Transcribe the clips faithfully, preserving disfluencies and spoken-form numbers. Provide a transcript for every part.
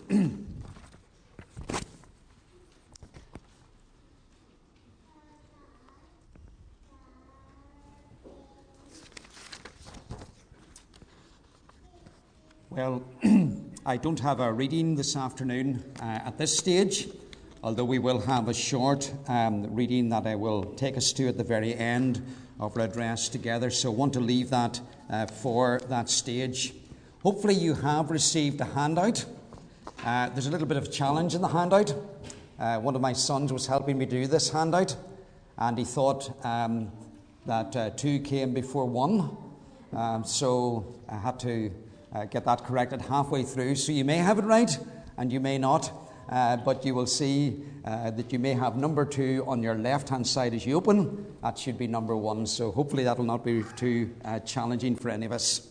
Well, I don't have a reading this afternoon uh, at this stage, although we will have a short um, reading that I will take us to at the very end of our address together. So I want to leave that uh, for that stage. Hopefully you have received a handout. Uh, there's a little bit of challenge in the handout. Uh, one of my sons was helping me do this handout, and he thought um, that uh, two came before one. Um, so I had to uh, get that corrected halfway through. So you may have it right, and you may not. Uh, but you will see uh, that you may have number two on your left-hand side as you open. That should be number one. So hopefully that will not be too uh, challenging for any of us.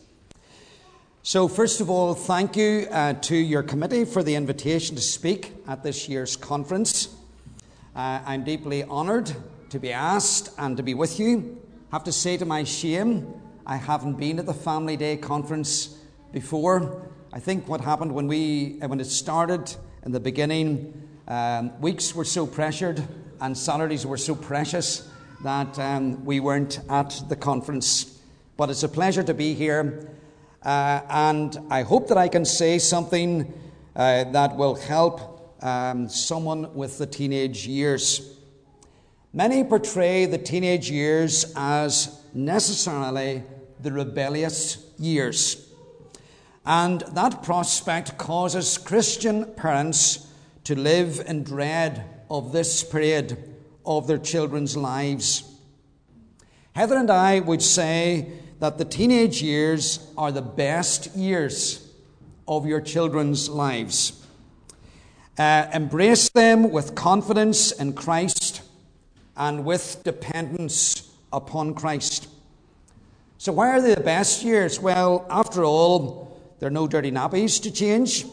So first of all, thank you uh, to your committee for the invitation to speak at this year's conference. Uh, I'm deeply honoured to be asked and to be with you. I have to say, to my shame, I haven't been at the Family Day conference before. I think what happened when we when it started in the beginning, um, weeks were so pressured and Saturdays were so precious that um, we weren't at the conference. But it's a pleasure to be here. Uh, and I hope that I can say something uh, that will help um, someone with the teenage years. Many portray the teenage years as necessarily the rebellious years. And that prospect causes Christian parents to live in dread of this period of their children's lives. Heather and I would say that the teenage years are the best years of your children's lives. Uh, embrace them with confidence in Christ and with dependence upon Christ. So why are they the best years? Well, after all, there are no dirty nappies to change,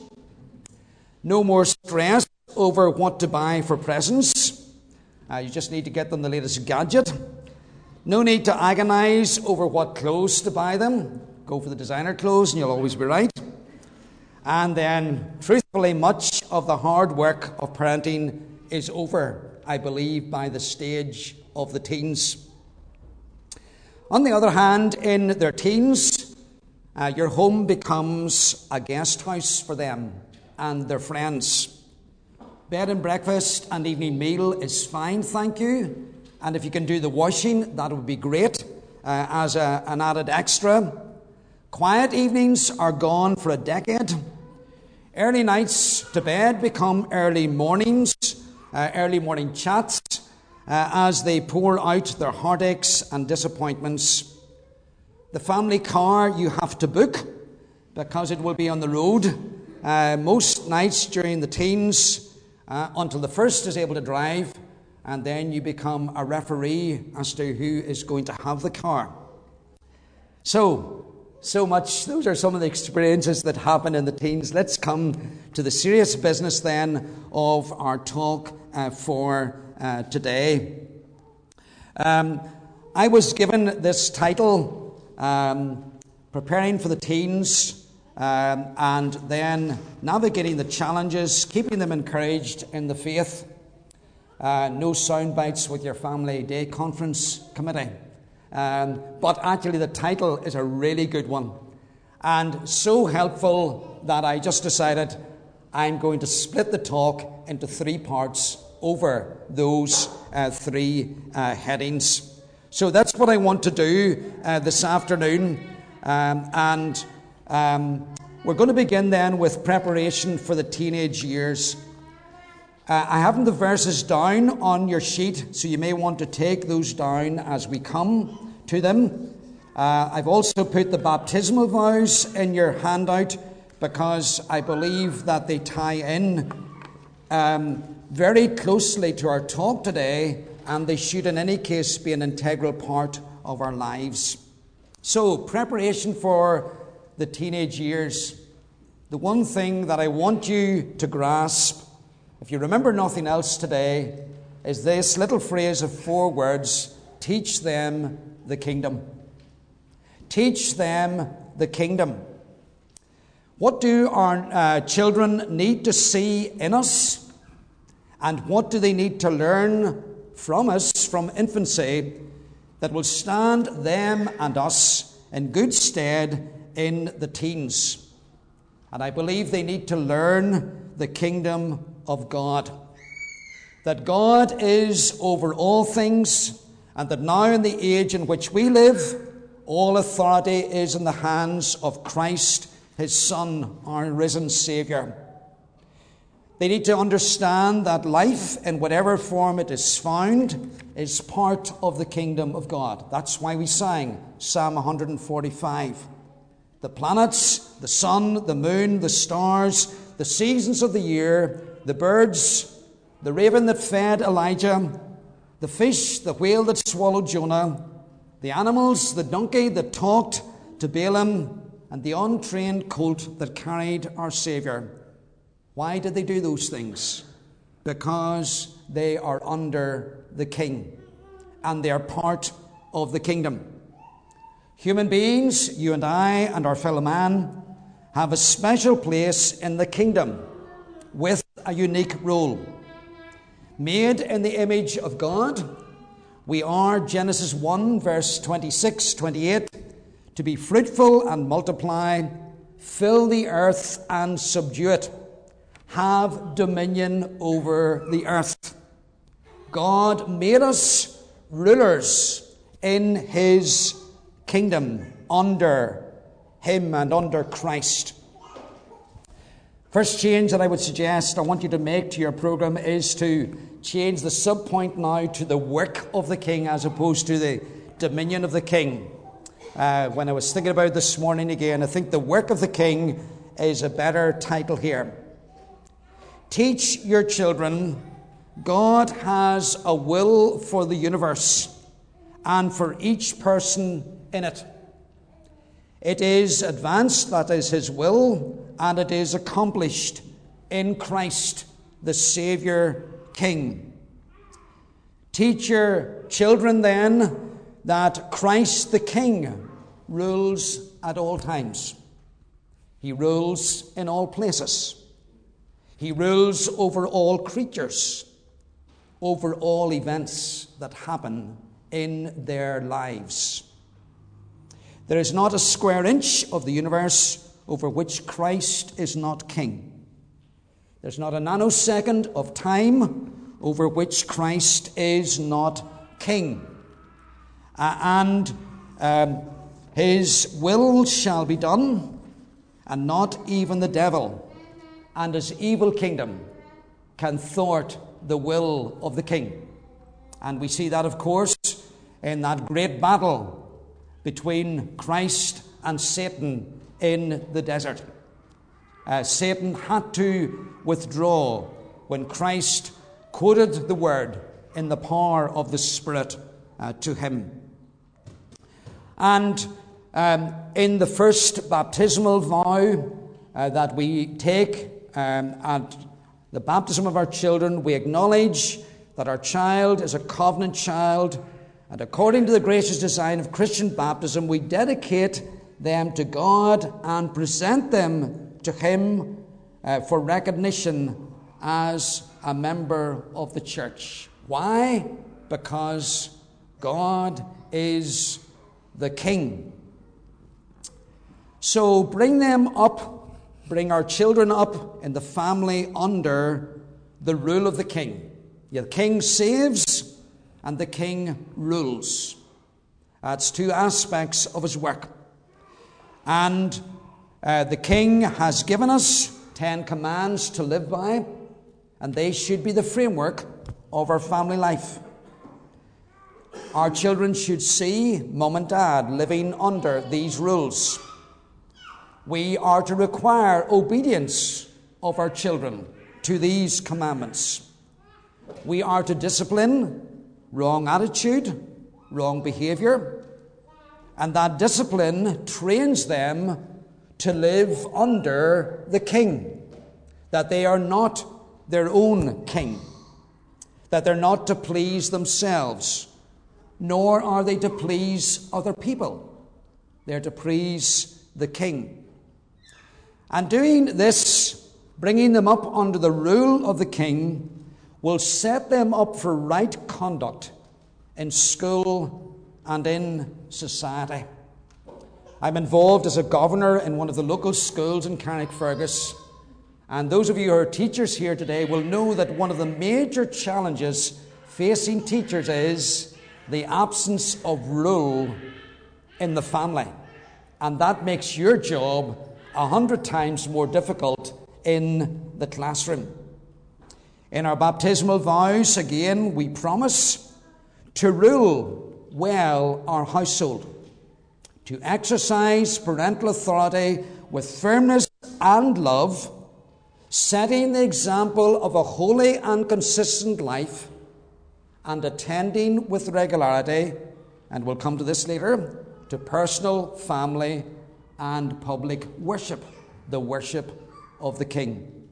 no more stress over what to buy for presents. Uh, you just need to get them the latest gadget. No need to agonize over what clothes to buy them. Go for the designer clothes and you'll always be right. And then, truthfully, much of the hard work of parenting is over, I believe, by the stage of the teens. On the other hand, in their teens, uh, your home becomes a guest house for them and their friends. Bed and breakfast and evening meal is fine, thank you. And if you can do the washing, that would be great uh, as a, an added extra. Quiet evenings are gone for a decade. Early nights to bed become early mornings, uh, early morning chats, uh, as they pour out their heartaches and disappointments. The family car you have to book because it will be on the road uh, most nights during the teens uh, until the first is able to drive. And then you become a referee as to who is going to have the car. So, so much, those are some of the experiences that happen in the teens. Let's come to the serious business then of our talk uh, for uh, today. Um, I was given this title, um, Preparing for the Teens, um, and then navigating the challenges, keeping them encouraged in the faith. Uh, no sound bites with your Family Day conference committee. Um, but actually the title is a really good one. And so helpful that I just decided I'm going to split the talk into three parts over those uh, three uh, headings. So that's what I want to do uh, this afternoon. Um, and um, we're going to begin then with preparation for the teenage years. Uh, I haven't the verses down on your sheet, so you may want to take those down as we come to them. Uh, I've also put the baptismal vows in your handout because I believe that they tie in um, very closely to our talk today, and they should in any case be an integral part of our lives. So, preparation for the teenage years. The one thing that I want you to grasp, if you remember nothing else today, is this little phrase of four words: teach them the kingdom. Teach them the kingdom. What do our uh, children need to see in us? And what do they need to learn from us from infancy that will stand them and us in good stead in the teens? And I believe they need to learn the kingdom of God. That God is over all things, and that now in the age in which we live, all authority is in the hands of Christ, his Son, our risen Saviour. They need to understand that life, in whatever form it is found, is part of the kingdom of God. That's why we sang Psalm one forty-five. The planets, the sun, the moon, the stars, the seasons of the year, the birds, the raven that fed Elijah, the fish, the whale that swallowed Jonah, the animals, the donkey that talked to Balaam, and the untrained colt that carried our Saviour. Why did they do those things? Because they are under the King, and they are part of the kingdom. Human beings, you and I and our fellow man, have a special place in the kingdom with a unique role. Made in the image of God, we are, Genesis one, verse twenty-six, twenty-eight, to be fruitful and multiply, fill the earth and subdue it, have dominion over the earth. God made us rulers in his kingdom, under him and under Christ. First change that I would suggest I want you to make to your program is to change the subpoint now to the work of the king as opposed to the dominion of the king. Uh, when I was thinking about it this morning again, I think the work of the king is a better title here. Teach your children God has a will for the universe and for each person in it. It is advanced, that is his will, and it is accomplished in Christ, the Saviour King. Teach your children then that Christ the King rules at all times. He rules in all places. He rules over all creatures, over all events that happen in their lives. There is not a square inch of the universe over which Christ is not king. There's not a nanosecond of time over which Christ is not king. Uh, and um, his will shall be done, and not even the devil and his evil kingdom can thwart the will of the king. And we see that, of course, in that great battle between Christ and Satan in the desert. Uh, Satan had to withdraw when Christ quoted the word in the power of the Spirit uh, to him. And um, in the first baptismal vow uh, that we take um, at the baptism of our children, we acknowledge that our child is a covenant child, and according to the gracious design of Christian baptism, we dedicate them to God and present them to him uh, for recognition as a member of the church. Why? Because God is the King. So bring them up, bring our children up in the family under the rule of the King. Yeah, the King saves and the King rules. That's two aspects of his work. And uh, the King has given us Ten Commands to live by, and they should be the framework of our family life. Our children should see mum and dad living under these rules. We are to require obedience of our children to these commandments. We are to discipline wrong attitude, wrong behavior, and that discipline trains them to live under the King, that they are not their own king, that they're not to please themselves, nor are they to please other people. They're to please the King. And doing this, bringing them up under the rule of the king, will set them up for right conduct in school and in society. I'm involved as a governor in one of the local schools in Carrickfergus, and those of you who are teachers here today will know that one of the major challenges facing teachers is the absence of rule in the family, and that makes your job a hundred times more difficult in the classroom. In our baptismal vows, again, we promise to rule well our household, to exercise parental authority with firmness and love, setting the example of a holy and consistent life, and attending with regularity, and we'll come to this later, to personal, family, and public worship, the worship of the King.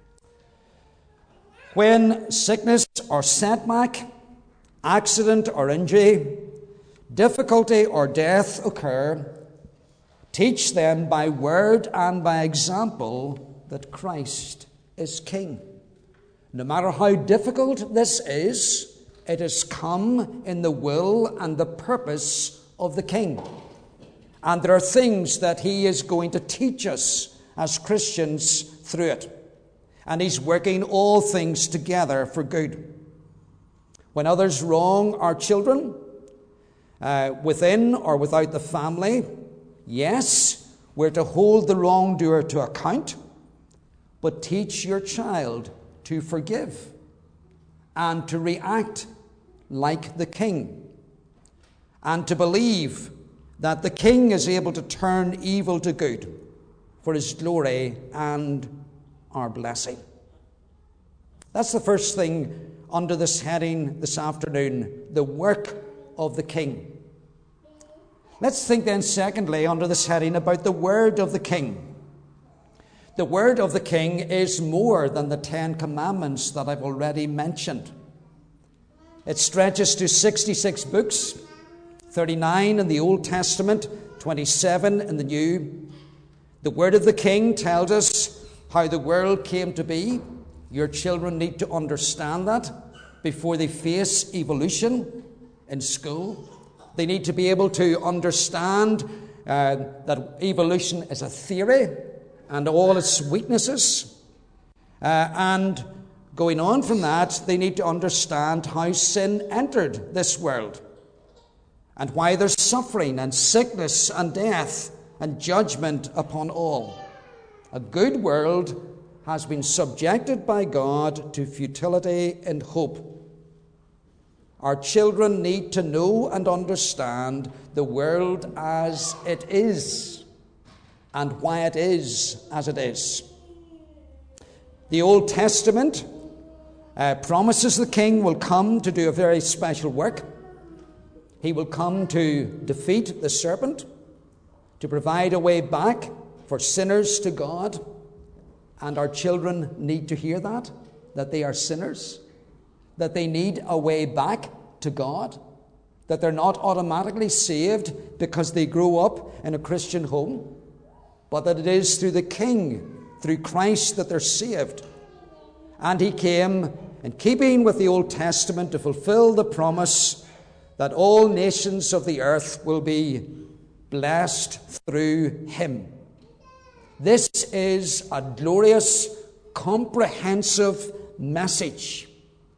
When sickness or setback, accident or injury, difficulty or death occur, teach them by word and by example that Christ is King. No matter how difficult this is, it has come in the will and the purpose of the King. And there are things that he is going to teach us as Christians through it. And he's working all things together for good. When others wrong our children, uh, within or without the family, yes, we're to hold the wrongdoer to account, but teach your child to forgive and to react like the King, and to believe that the King is able to turn evil to good for his glory and our blessing. That's the first thing under this heading this afternoon, the work of the King. Let's think then, secondly, under this heading, about the word of the King. The word of the King is more than the Ten Commandments that I've already mentioned. It stretches to sixty-six books, thirty-nine in the Old Testament, twenty-seven in the New. The word of the King tells us how the world came to be. Your children need to understand that before they face evolution in school. They need to be able to understand uh, that evolution is a theory and all its weaknesses. Uh, and going on from that, they need to understand how sin entered this world and why there's suffering and sickness and death and judgment upon all. A good world has been subjected by God to futility and hope. Our children need to know and understand the world as it is and why it is as it is. The Old Testament uh, promises the King will come to do a very special work. He will come to defeat the serpent, to provide a way back for sinners to God. And our children need to hear that, that they are sinners, that they need a way back to God, that they're not automatically saved because they grow up in a Christian home, but that it is through the King, through Christ, that they're saved. And he came in keeping with the Old Testament to fulfill the promise that all nations of the earth will be blessed through him. This is a glorious, comprehensive message.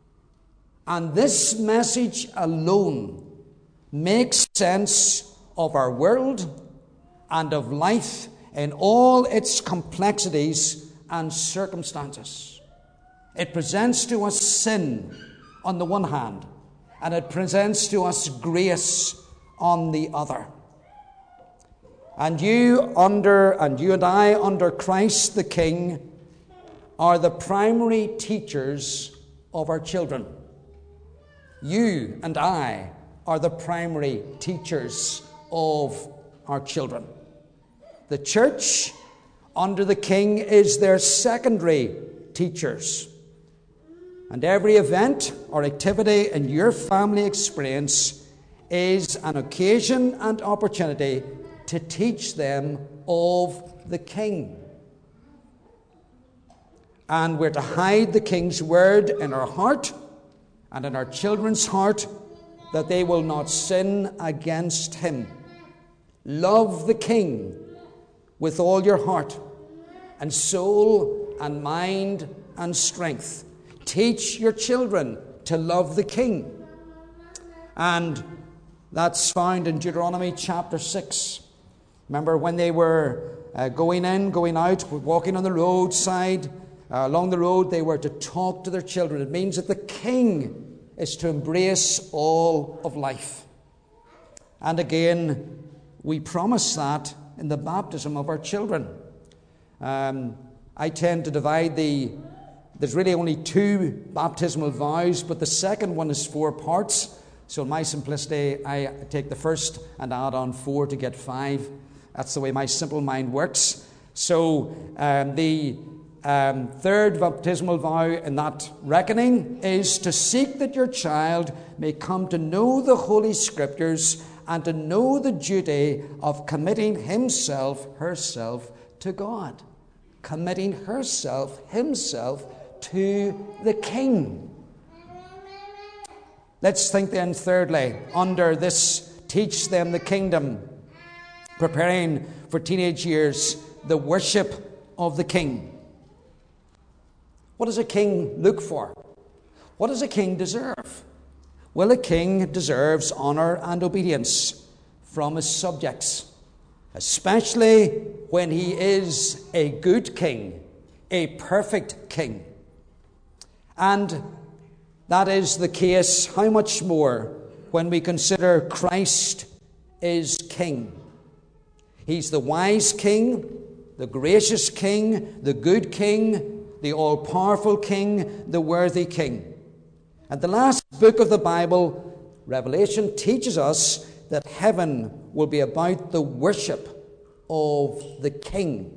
And this message alone makes sense of our world and of life in all its complexities and circumstances. It presents to us sin on the one hand, and it presents to us grace on the other. And you under, and you and I under Christ the King are the primary teachers of our children. You and I are the primary teachers of our children. The church under the King is their secondary teachers. And every event or activity in your family experience is an occasion and opportunity to teach them of the King. And we're to hide the King's word in our heart and in our children's heart, that they will not sin against him. Love the King with all your heart and soul and mind and strength. Teach your children to love the King. And that's found in Deuteronomy chapter six. Remember when they were uh, going in, going out, walking on the roadside, uh, along the road, they were to talk to their children. It means that the King is to embrace all of life. And again, we promise that in the baptism of our children. Um, I tend to divide the, there's really only two baptismal vows, but the second one is four parts. So in my simplicity, I take the first and add on four to get five. That's the way my simple mind works. So um, the um, third baptismal vow in that reckoning is to seek that your child may come to know the Holy Scriptures and to know the duty of committing himself, herself to God. Committing herself, himself to the King. Let's think then thirdly, under this teach them the kingdom, preparing for teenage years, the worship of the King. What does a king look for? What does a king deserve? Well, a king deserves honour and obedience from his subjects, especially when he is a good king, a perfect king. And that is the case, how much more when we consider Christ is king. He's the wise king, the gracious king, the good king, the all-powerful king, the worthy king. And the last book of the Bible, Revelation, teaches us that heaven will be about the worship of the King.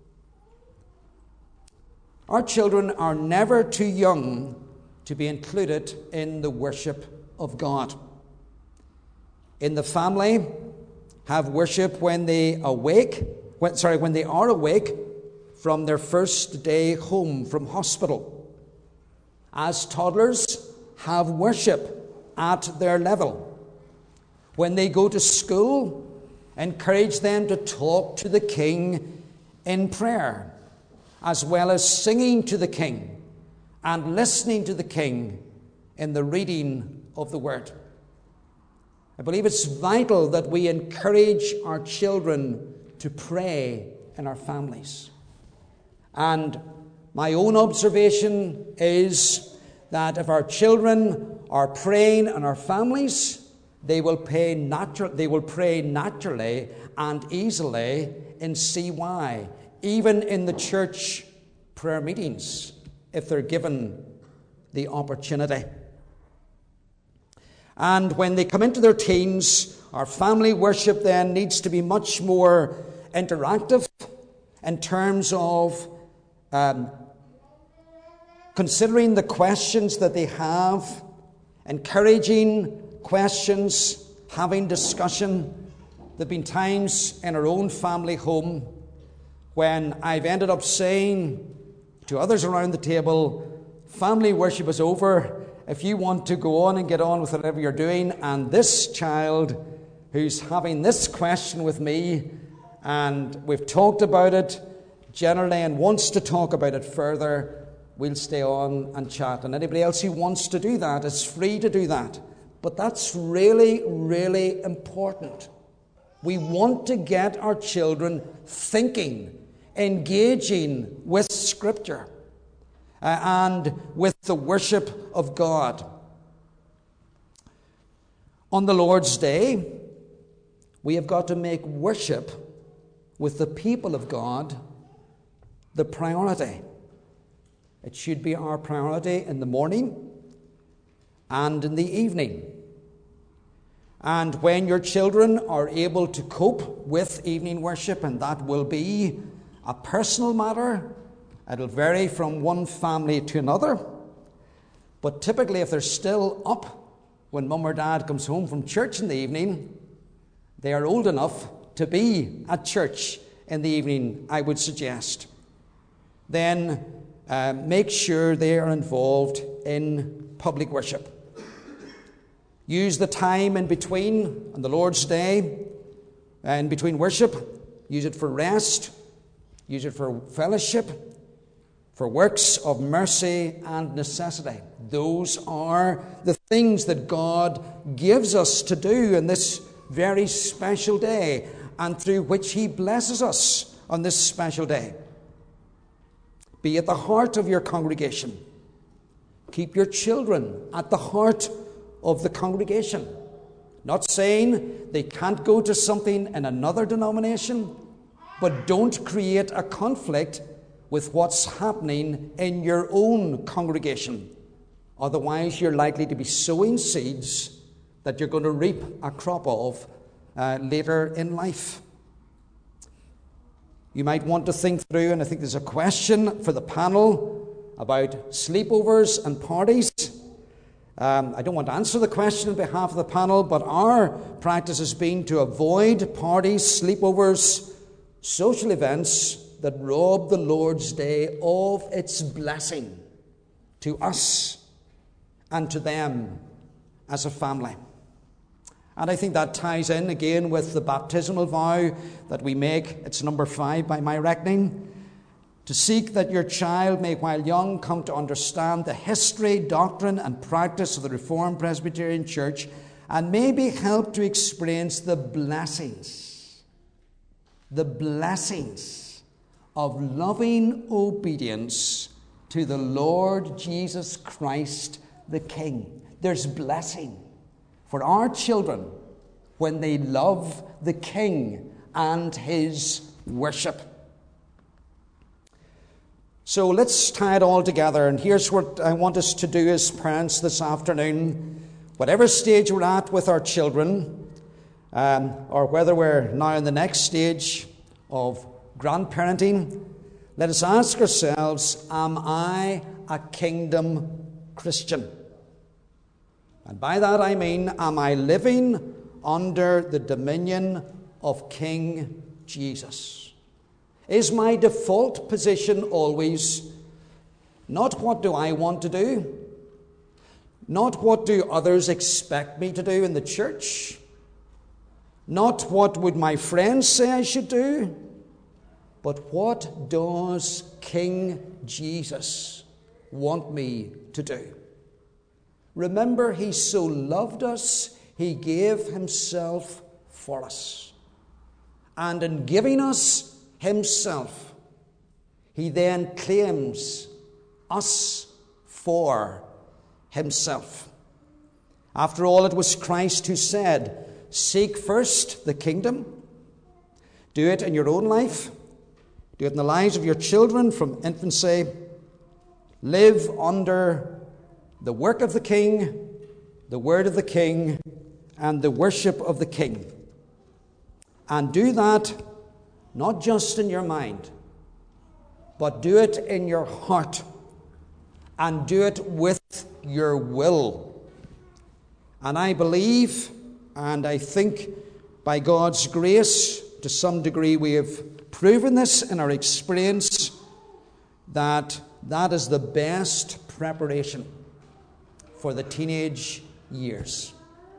Our children are never too young to be included in the worship of God. In the family, have worship when they awake, when, sorry, when they are awake from their first day home from hospital. As toddlers, have worship at their level. When they go to school, encourage them to talk to the King in prayer, as well as singing to the King and listening to the King in the reading of the Word. I believe it's vital that we encourage our children to pray in our families. And my own observation is that if our children are praying in our families, they will pray, natu- they will pray naturally and easily in C Y, even in the church prayer meetings, if they're given the opportunity. And when they come into their teens, our family worship then needs to be much more interactive in terms of um, considering the questions that they have, encouraging questions, having discussion. There have been times in our own family home when I've ended up saying to others around the table, family worship is over. If you want to go on and get on with whatever you're doing, and this child who's having this question with me, and we've talked about it generally and wants to talk about it further, we'll stay on and chat. And anybody else who wants to do that is free to do that. But that's really, really important. We want to get our children thinking, engaging with Scripture uh, and with the worship of God. On the Lord's Day, we have got to make worship with the people of God the priority. It should be our priority in the morning and in the evening. And when your children are able to cope with evening worship, and that will be a personal matter, it'll vary from one family to another. But typically, if they're still up when mum or dad comes home from church in the evening, they are old enough to be at church in the evening, I would suggest. Then uh, make sure they are involved in public worship. Use the time in between on the Lord's Day and between worship. Use it for rest. Use it for fellowship, for works of mercy and necessity. Those are the things that God gives us to do in this very special day, and through which He blesses us on this special day. Be at the heart of your congregation. Keep your children at the heart of the congregation. Not saying they can't go to something in another denomination, but don't create a conflict with what's happening in your own congregation. Otherwise, you're likely to be sowing seeds that you're going to reap a crop of uh, later in life. You might want to think through, and I think there's a question for the panel about sleepovers and parties. Um, I don't want to answer the question on behalf of the panel, but our practice has been to avoid parties, sleepovers, social events that rob the Lord's Day of its blessing to us and to them as a family. And I think that ties in again with the baptismal vow that we make. It's number five by my reckoning. To seek that your child may, while young, come to understand the history, doctrine, and practice of the Reformed Presbyterian Church, and may be helped to experience the blessings, the blessings of loving obedience to the Lord Jesus Christ the King. There's blessing for our children when they love the King and His worship. So let's tie it all together. And here's what I want us to do as parents this afternoon. Whatever stage we're at with our children, um, or whether we're now in the next stage of grandparenting, let us ask ourselves, am I a kingdom Christian? And by that I mean, am I living under the dominion of King Jesus? Is my default position always not what do I want to do, not what do others expect me to do in the church, not what would my friends say I should do, but what does King Jesus want me to do? Remember, He so loved us, He gave Himself for us. And in giving us Himself, He then claims us for Himself. After all, it was Christ who said, seek first the kingdom. Do it in your own life. Do it in the lives of your children from infancy. Live under the work of the King, the word of the King, and the worship of the King. And do that not just in your mind, but do it in your heart, and do it with your will. And I believe, and I think by God's grace, to some degree we have proven this in our experience, that that is the best preparation for the teenage years.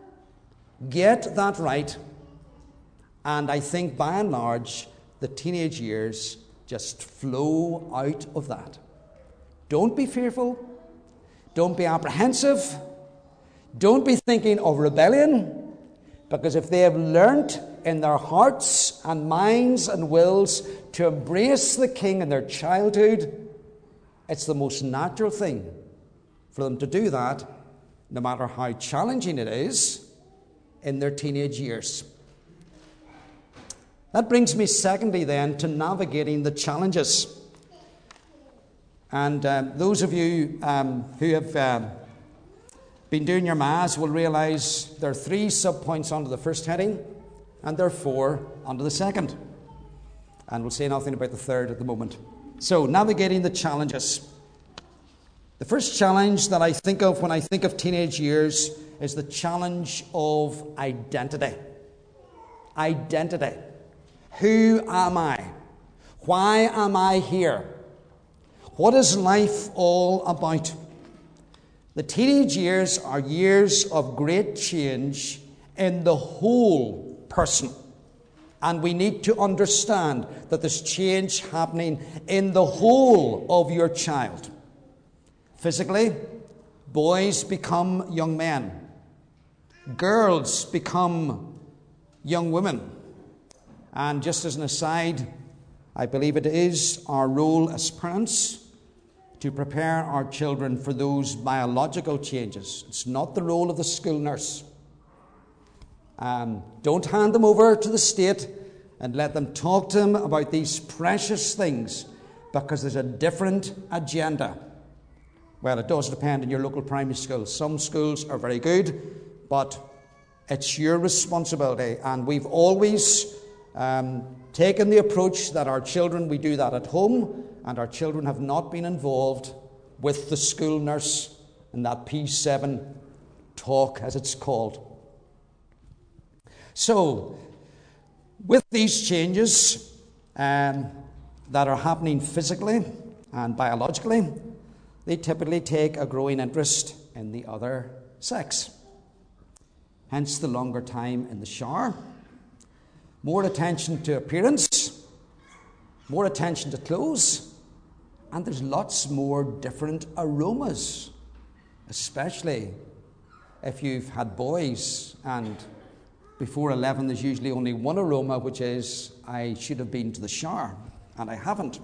Get that right, and I think by and large, the teenage years just flow out of that. Don't be fearful. Don't be apprehensive. Don't be thinking of rebellion, because if they have learnt in their hearts and minds and wills to embrace the King in their childhood, it's the most natural thing for them to do that, no matter how challenging it is in their teenage years. That brings me, secondly, then, to navigating the challenges. And uh, those of you um, who have uh, been doing your maths will realize there are three subpoints under the first heading, and there are four under the second. And we'll say nothing about the third at the moment. So, navigating the challenges. The first challenge that I think of when I think of teenage years is the challenge of identity. Identity. Who am I? Why am I here? What is life all about? The teenage years are years of great change in the whole person. And we need to understand that there's change happening in the whole of your child. Physically, boys become young men. Girls become young women. And just as an aside, I believe it is our role as parents to prepare our children for those biological changes. It's not the role of the school nurse. Um, don't hand them over to the state and let them talk to them about these precious things, because there's a different agenda. Well, it does depend on your local primary school. Some schools are very good, but it's your responsibility. And we've always um, taken the approach that our children, we do that at home, and our children have not been involved with the school nurse and that P seven talk, as it's called. So, with these changes um, that are happening physically and biologically, they typically take a growing interest in the other sex. Hence the longer time in the shower, more attention to appearance, more attention to clothes, and there's lots more different aromas, especially if you've had boys, and before eleven there's usually only one aroma, which is, I should have been to the shower, and I haven't.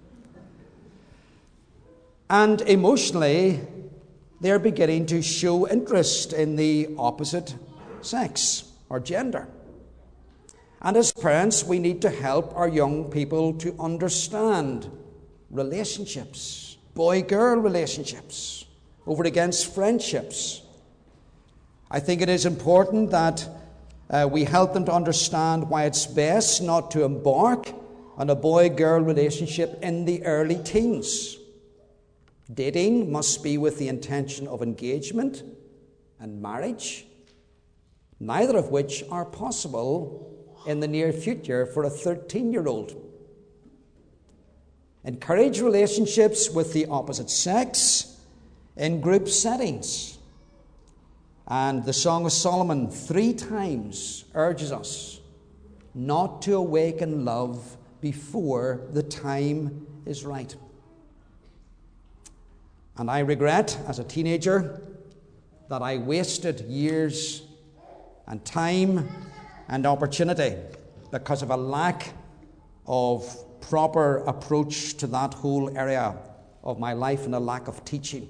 And emotionally, they're beginning to show interest in the opposite sex or gender. And as parents, we need to help our young people to understand relationships, boy-girl relationships, over against friendships. I think it is important that uh, we help them to understand why it's best not to embark on a boy-girl relationship in the early teens. Dating must be with the intention of engagement and marriage, neither of which are possible in the near future for a thirteen-year-old. Encourage relationships with the opposite sex in group settings. And the Song of Solomon three times urges us not to awaken love before the time is right. And I regret, as a teenager, that I wasted years and time and opportunity because of a lack of proper approach to that whole area of my life and a lack of teaching.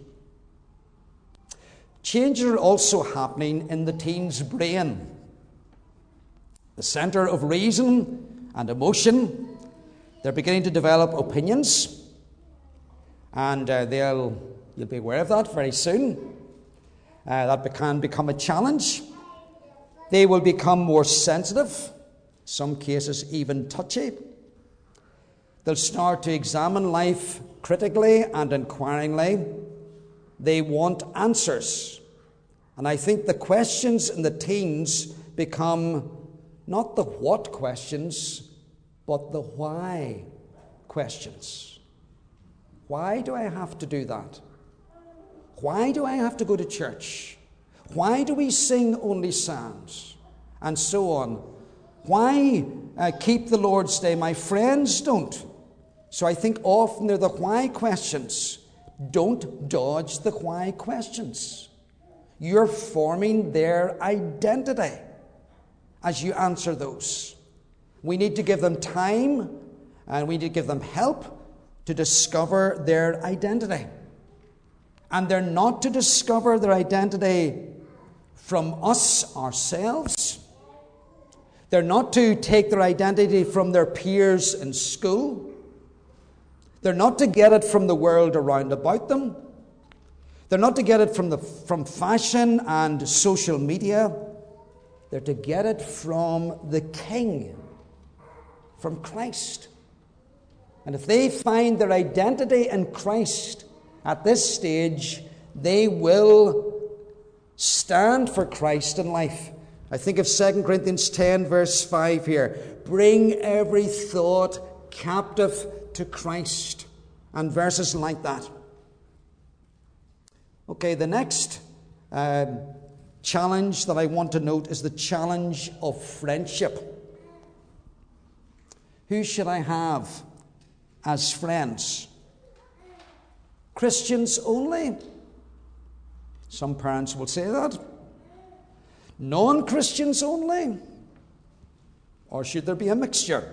Changes are also happening in the teen's brain. The center of reason and emotion. They're beginning to develop opinions, and uh, they'll you'll be aware of that very soon. Uh, that can become a challenge. They will become more sensitive, some cases even touchy. They'll start to examine life critically and inquiringly. They want answers. And I think the questions in the teens become not the what questions, but the why questions. Why do I have to do that? Why do I have to go to church? Why do we sing only psalms? And so on. Why uh, keep the Lord's Day? My friends don't. So I think often they're the why questions. Don't dodge the why questions. You're forming their identity as you answer those. We need to give them time, and we need to give them help to discover their identity. And they're not to discover their identity from us ourselves. They're not to take their identity from their peers in school. They're not to get it from the world around about them. They're not to get it from the from fashion and social media. They're to get it from the King, from Christ. And if they find their identity in Christ at this stage, they will stand for Christ in life. I think of Second Corinthians ten, verse five here. Bring every thought captive to Christ, and verses like that. Okay, the next uh, challenge that I want to note is the challenge of friendship. Who should I have as friends? Christians only? Some parents will say that. Non-Christians only? Or should there be a mixture?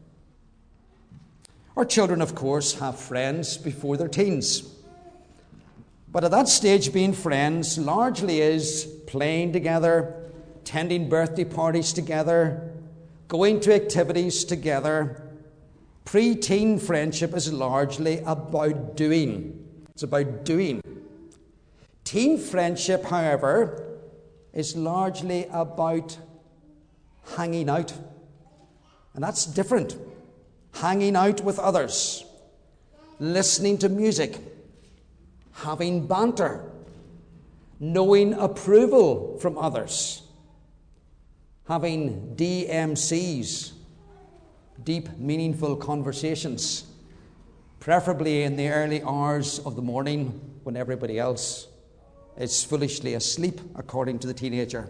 Our children, of course, have friends before their teens. But at that stage, being friends largely is playing together, attending birthday parties together, going to activities together. Pre-teen friendship is largely about doing. It's about doing. Teen friendship, however, is largely about hanging out. And that's different. Hanging out with others, listening to music, having banter, knowing approval from others, having D M Cs, deep, meaningful conversations, preferably in the early hours of the morning when everybody else is foolishly asleep, according to the teenager.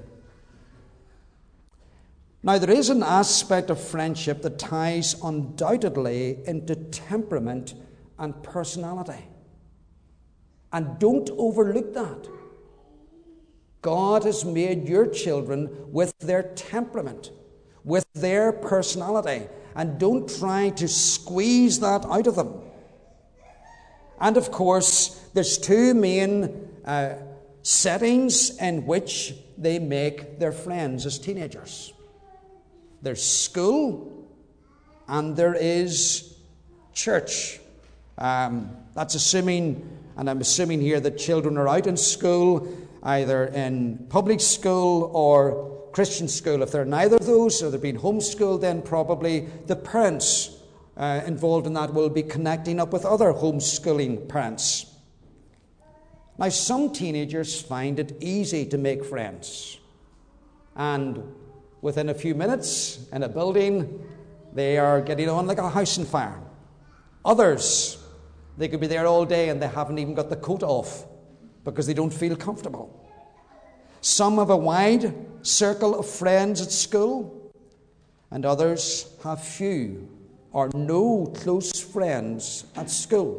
Now, there is an aspect of friendship that ties undoubtedly into temperament and personality. And don't overlook that. God has made your children with their temperament, with their personality, and don't try to squeeze that out of them. And of course, there's two main uh, settings in which they make their friends as teenagers. There's school and there is church. Um, that's assuming, and I'm assuming here that children are out in school, either in public school or Christian school. If they're neither of those, or they're being homeschooled, then probably the parents uh, involved in that will be connecting up with other homeschooling parents. Now, some teenagers find it easy to make friends. And within a few minutes in a building, they are getting on like a house on fire. Others, they could be there all day and they haven't even got the coat off because they don't feel comfortable. Some have a wide circle of friends at school, and others have few or no close friends at school.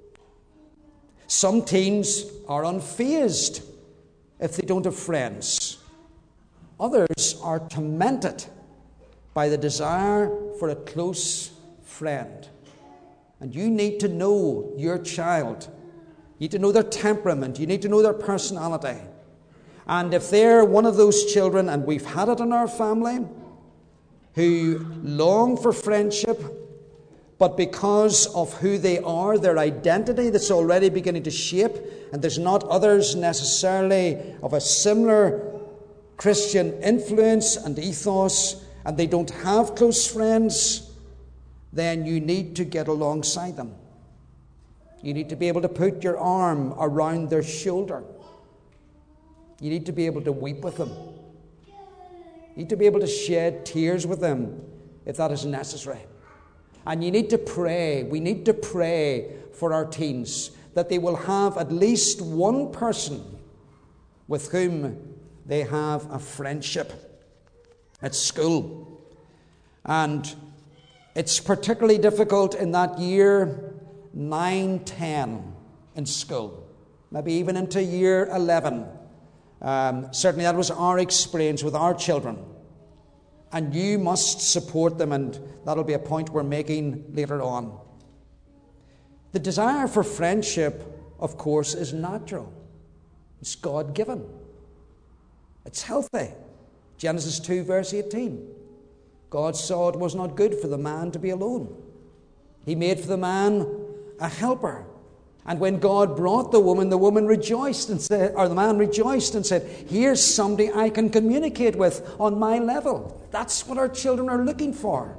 Some teens are unfazed if they don't have friends. Others are tormented by the desire for a close friend. And you need to know your child. You need to know their temperament. You need to know their personality. And if they're one of those children, and we've had it in our family, who long for friendship, but because of who they are, their identity that's already beginning to shape, and there's not others necessarily of a similar Christian influence and ethos, and they don't have close friends, then you need to get alongside them. You need to be able to put your arm around their shoulder. You need to be able to weep with them. You need to be able to shed tears with them if that is necessary. And you need to pray. We need to pray for our teens that they will have at least one person with whom they have a friendship at school. And it's particularly difficult in that year nine, ten in school, maybe even into year eleven. Um, certainly that was our experience with our children. And you must support them, and that'll be a point we're making later on. The desire for friendship, of course, is natural. It's God-given. It's healthy. Genesis two, verse eighteen. God saw it was not good for the man to be alone. He made for the man a helper. And when God brought the woman, the woman rejoiced and said, or the man rejoiced and said, here's somebody I can communicate with on my level. That's what our children are looking for.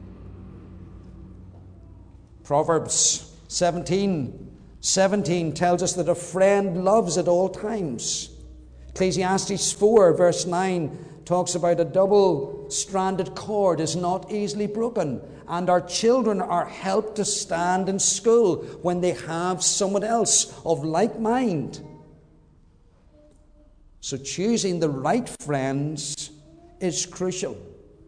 Proverbs seventeen, seventeen tells us that a friend loves at all times. Ecclesiastes four, verse nine talks about a double-stranded cord is not easily broken, and our children are helped to stand in school when they have someone else of like mind. So choosing the right friends is crucial.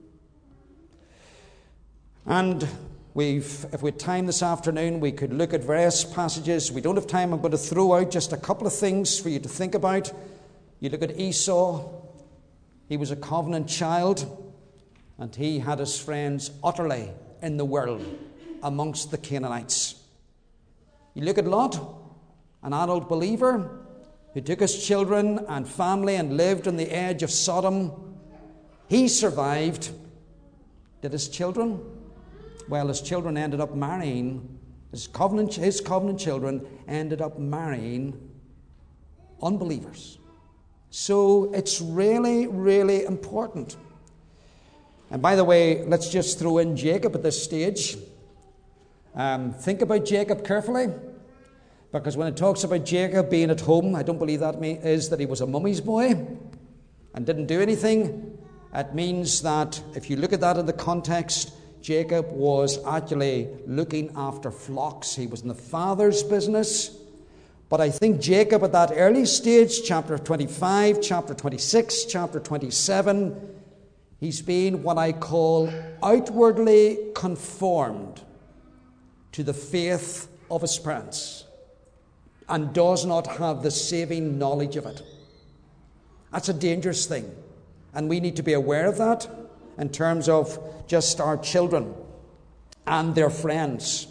And we've, if we had time this afternoon, we could look at various passages. We don't have time. I'm going to throw out just a couple of things for you to think about. You look at Esau. He was a covenant child, and he had his friends utterly in the world amongst the Canaanites. You look at Lot, an adult believer who took his children and family and lived on the edge of Sodom. He survived. Did his children? Well, his children ended up marrying, his covenant, his covenant children ended up marrying unbelievers. So it's really, really important. And by the way, let's just throw in Jacob at this stage. Um, think about Jacob carefully, because when it talks about Jacob being at home, I don't believe that mean, is that he was a mummy's boy and didn't do anything. It means that if you look at that in the context, Jacob was actually looking after flocks. He was in the father's business. But I think Jacob at that early stage, chapter twenty-five, chapter twenty-six, chapter twenty-seven, he's been what I call outwardly conformed to the faith of his parents and does not have the saving knowledge of it. That's a dangerous thing. And we need to be aware of that in terms of just our children and their friends.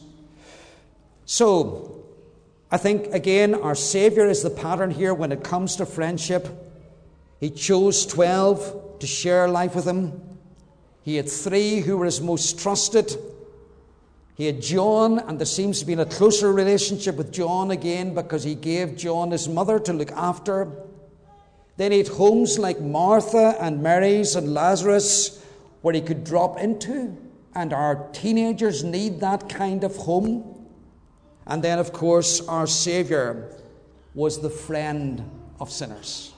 So, I think, again, our Saviour is the pattern here when it comes to friendship. He chose twelve to share life with him. He had three who were his most trusted. He had John, and there seems to be a closer relationship with John again because he gave John his mother to look after. Then he had homes like Martha and Mary's and Lazarus where he could drop into, and our teenagers need that kind of home. And then, of course, our Saviour was the friend of sinners.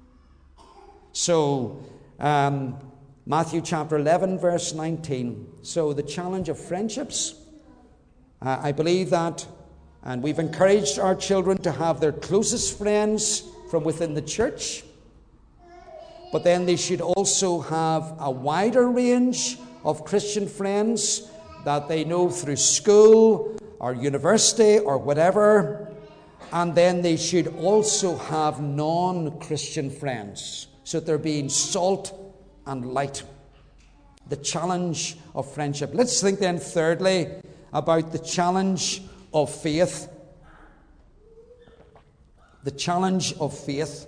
So, um, Matthew chapter eleven, verse nineteen. So, the challenge of friendships. Uh, I believe that, and we've encouraged our children to have their closest friends from within the church. But then they should also have a wider range of Christian friends that they know through school or university or whatever. And then they should also have non-Christian friends, so that they're being salt and light. The challenge of friendship. Let's think then thirdly about the challenge of faith. The challenge of faith.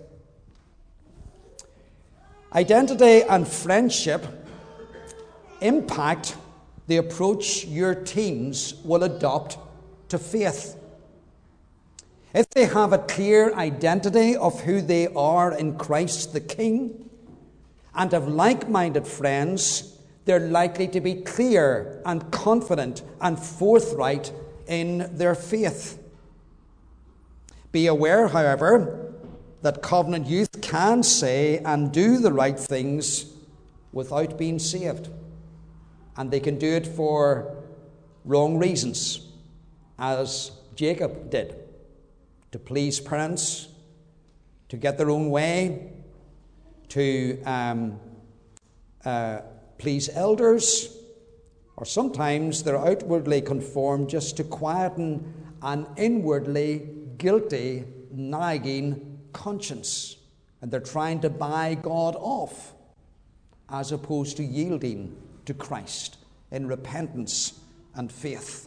Identity and friendship impact the approach your teens will adopt to faith. If they have a clear identity of who they are in Christ the King and have like-minded friends, they're likely to be clear and confident and forthright in their faith. Be aware, however, that covenant youth can say and do the right things without being saved. And they can do it for wrong reasons, as Jacob did. To please parents, to get their own way, to um, uh, please elders, or sometimes they're outwardly conformed just to quieten an inwardly guilty, nagging conscience. And they're trying to buy God off, as opposed to yielding to Christ in repentance and faith.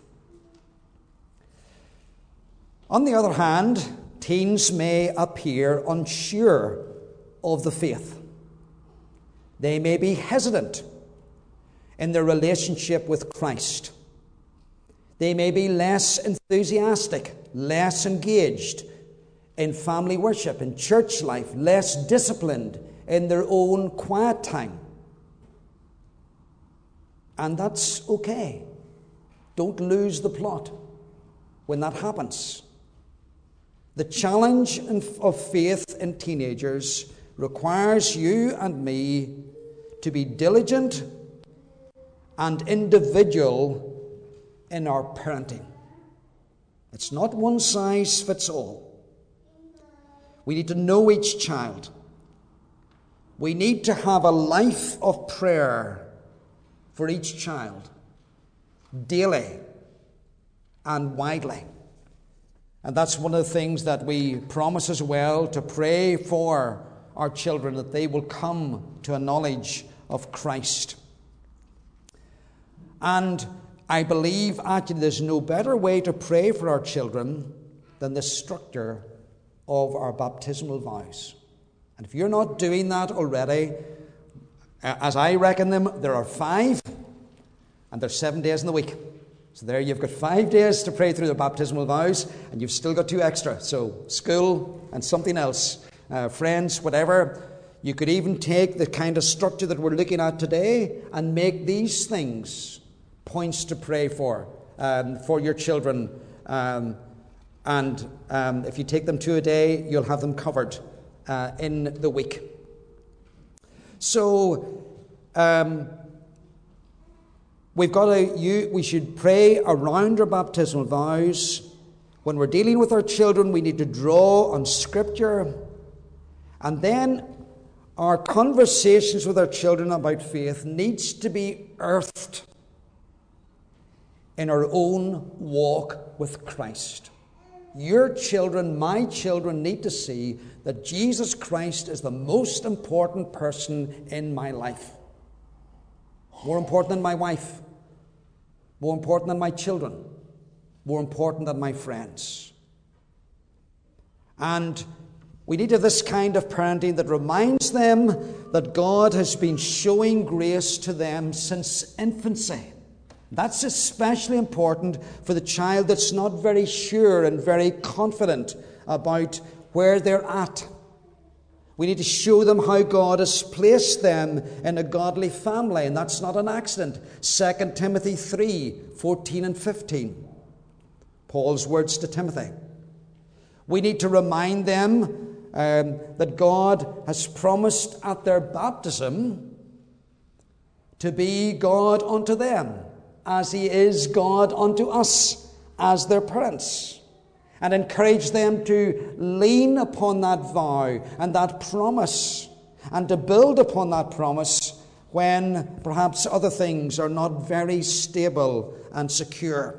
On the other hand, teens may appear unsure of the faith. They may be hesitant in their relationship with Christ. They may be less enthusiastic, less engaged in family worship, in church life, less disciplined in their own quiet time. And that's okay. Don't lose the plot when that happens. The challenge of faith in teenagers requires you and me to be diligent and individual in our parenting. It's not one size fits all. We need to know each child. We need to have a life of prayer for each child, daily and widely. And that's one of the things that we promise as well, to pray for our children, that they will come to a knowledge of Christ. And I believe actually there's no better way to pray for our children than the structure of our baptismal vows. And if you're not doing that already, as I reckon them, there are five, and there's seven days in the week. So there you've got five days to pray through the baptismal vows, and you've still got two extra. So school and something else, uh, friends, whatever. You could even take the kind of structure that we're looking at today and make these things points to pray for, um, for your children. Um, and um, if you take them two a day, you'll have them covered uh, in the week. So um, we've got to. You, we should pray around our baptismal vows. When we're dealing with our children, we need to draw on Scripture, and then our conversations with our children about faith needs to be earthed in our own walk with Christ. Your children, my children, need to see that Jesus Christ is the most important person in my life. More important than my wife. More important than my children. More important than my friends. And we need to have this kind of parenting that reminds them that God has been showing grace to them since infancy. That's especially important for the child that's not very sure and very confident about where they're at. We need to show them how God has placed them in a godly family, and that's not an accident. Second Timothy three, fourteen and fifteen. Paul's words to Timothy. We need to remind them um, that God has promised at their baptism to be God unto them, as He is God unto us as their parents, and encourage them to lean upon that vow and that promise, and to build upon that promise when perhaps other things are not very stable and secure.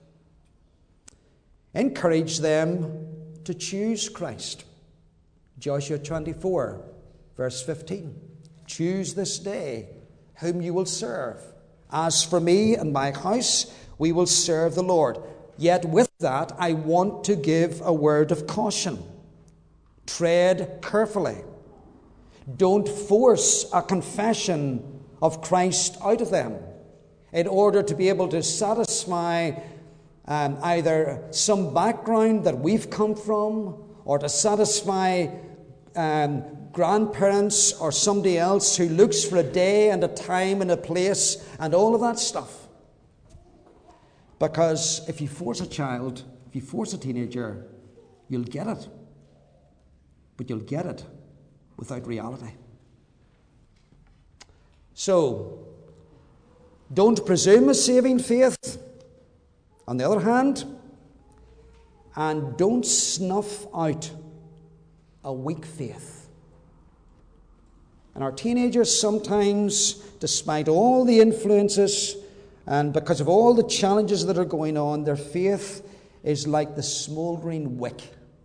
Encourage them to choose Christ. Joshua twenty-four, verse fifteen. Choose this day whom you will serve. As for me and my house, we will serve the Lord. Yet with that, I want to give a word of caution. Tread carefully. Don't force a confession of Christ out of them in order to be able to satisfy um, either some background that we've come from, or to satisfy um, grandparents or somebody else who looks for a day and a time and a place and all of that stuff. Because if you force a child, if you force a teenager, you'll get it. But you'll get it without reality. So, don't presume a saving faith, on the other hand, and don't snuff out a weak faith. And our teenagers sometimes, despite all the influences and because of all the challenges that are going on, their faith is like the smouldering wick.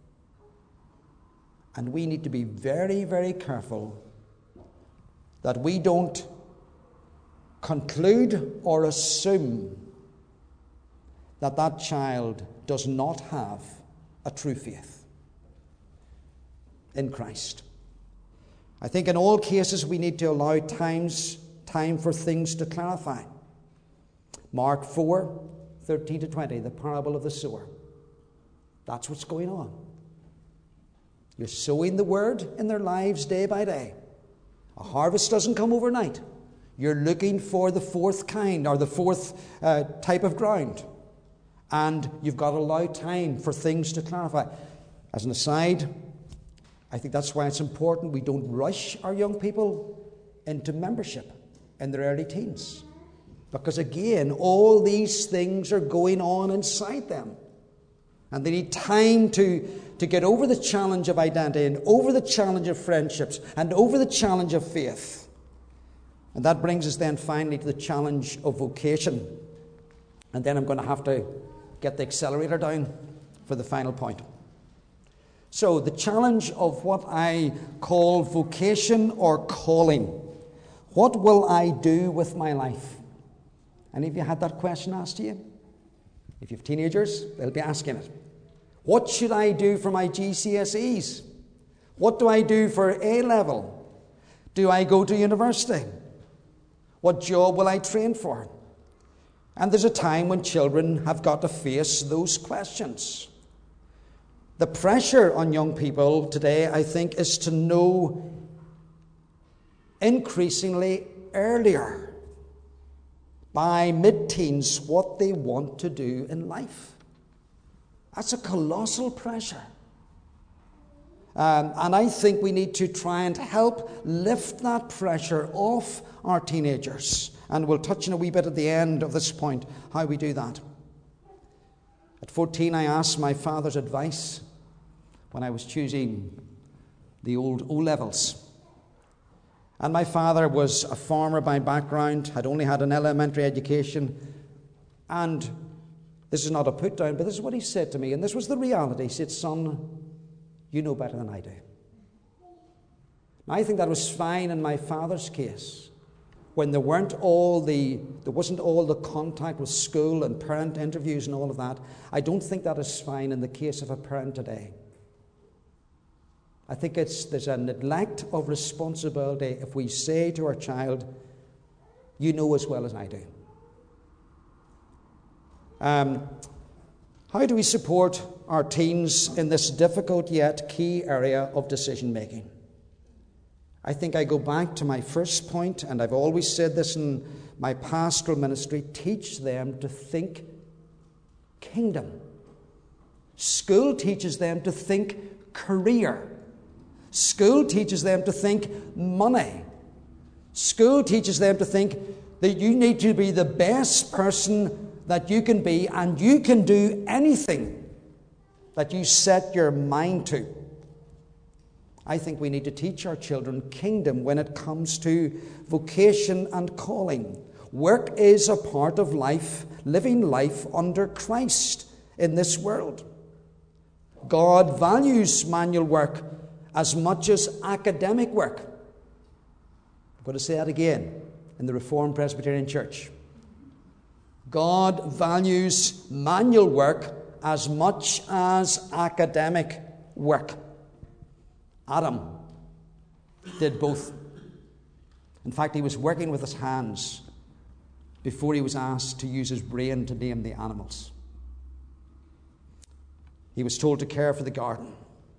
And we need to be very, very careful that we don't conclude or assume that that child does not have a true faith in Christ. I think in all cases we need to allow times, time for things to clarify. Mark four, thirteen to twenty, the parable of the sower. That's what's going on. You're sowing the word in their lives day by day. A harvest doesn't come overnight. You're looking for the fourth kind, or the fourth uh, type of ground. And you've got to allow time for things to clarify. As an aside, I think that's why it's important we don't rush our young people into membership in their early teens. Because again, all these things are going on inside them. And they need time to, to get over the challenge of identity and over the challenge of friendships and over the challenge of faith. And that brings us then finally to the challenge of vocation. And then I'm going to have to get the accelerator down for the final point. So the challenge of what I call vocation or calling. What will I do with my life? Any of you had that question asked to you? If you have teenagers, they'll be asking it. What should I do for my G C S Es? What do I do for A level? Do I go to university? What job will I train for? And there's a time when children have got to face those questions. The pressure on young people today, I think, is to know increasingly earlier, by mid-teens, what they want to do in life. That's a colossal pressure. Um, and I think we need to try and help lift that pressure off our teenagers. And we'll touch on a wee bit at the end of this point how we do that. At fourteen, I asked my father's advice when I was choosing the old O-levels. And my father was a farmer by background, had only had an elementary education. And this is not a put down, but this is what he said to me, and this was the reality. He said, "Son, you know better than I do." Now, I think that was fine in my father's case, when there weren't all the there wasn't all the contact with school and parent interviews and all of that. I don't think that is fine in the case of a parent today. I think it's there's a neglect of responsibility if we say to our child, "You know as well as I do." Um, how do we support our teens in this difficult yet key area of decision making? I think I go back to my first point, and I've always said this in my pastoral ministry: teach them to think kingdom. School teaches them to think career. School teaches them to think money. School teaches them to think that you need to be the best person that you can be, and you can do anything that you set your mind to. I think we need to teach our children kingdom when it comes to vocation and calling. Work is a part of life, living life under Christ in this world. God values manual work as much as academic work. I'm going to say that again in the Reformed Presbyterian Church. God values manual work as much as academic work. Adam did both. In fact, he was working with his hands before he was asked to use his brain to name the animals. He was told to care for the garden.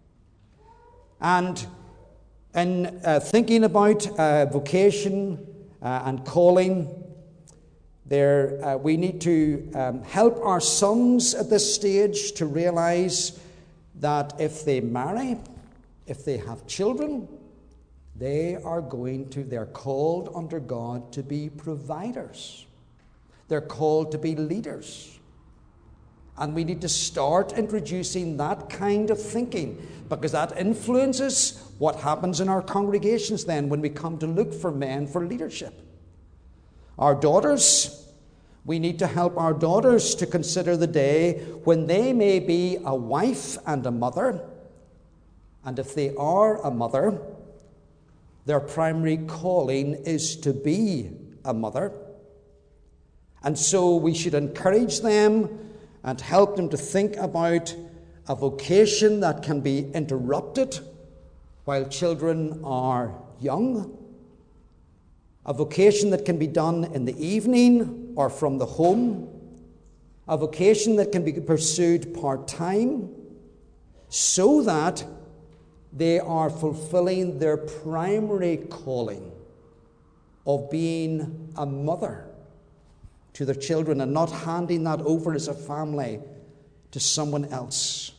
And in uh, thinking about uh, vocation uh, and calling, there uh, we need to um, help our sons at this stage to realize that if they marry, if they have children, they are going to, they're called under God to be providers. They're called to be leaders. And we need to start introducing that kind of thinking, because that influences what happens in our congregations then when we come to look for men for leadership. Our daughters, we need to help our daughters to consider the day when they may be a wife and a mother. And if they are a mother, their primary calling is to be a mother. And so we should encourage them and help them to think about a vocation that can be interrupted while children are young, a vocation that can be done in the evening or from the home, a vocation that can be pursued part-time, so that they are fulfilling their primary calling of being a mother to their children and not handing that over as a family to someone else.